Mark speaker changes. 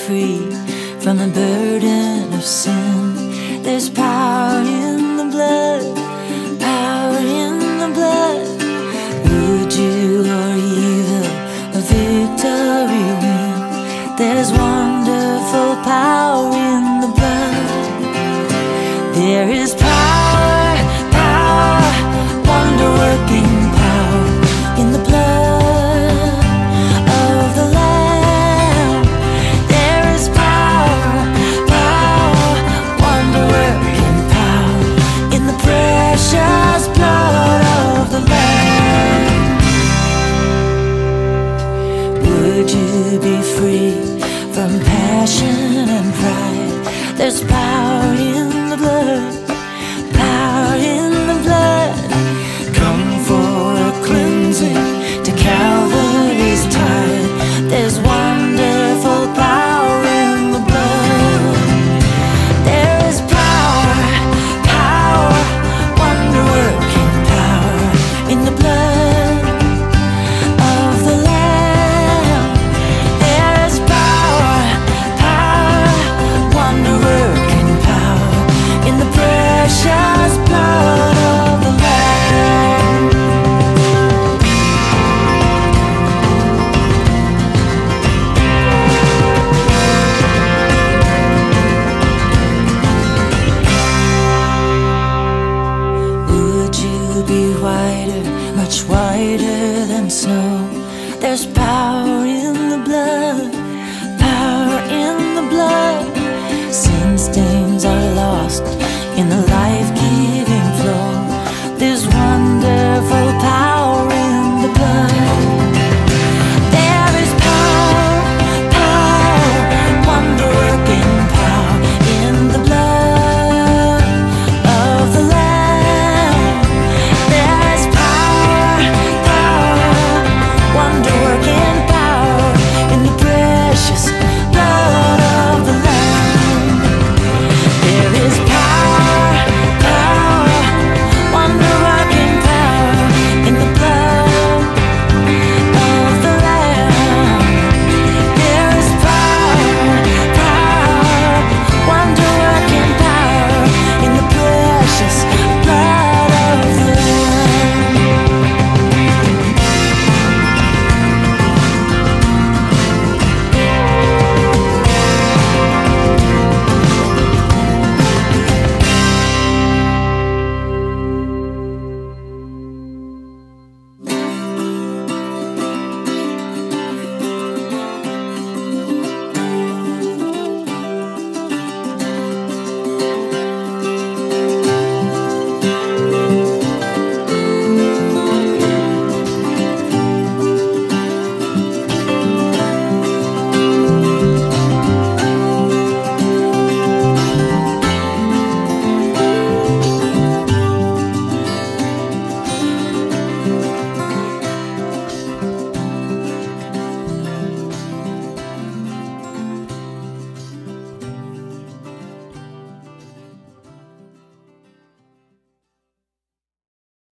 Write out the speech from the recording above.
Speaker 1: free from the burden of sin. There's power in the blood, power in the blood. Good, you or evil, a victory win. There's wonderful power in the blood. There is power, power, wonder-working power in the blood of the Lamb. There is power, power, wonder-working power in the precious blood of the Lamb. Would you be free from passion and pride? There's power in the blood.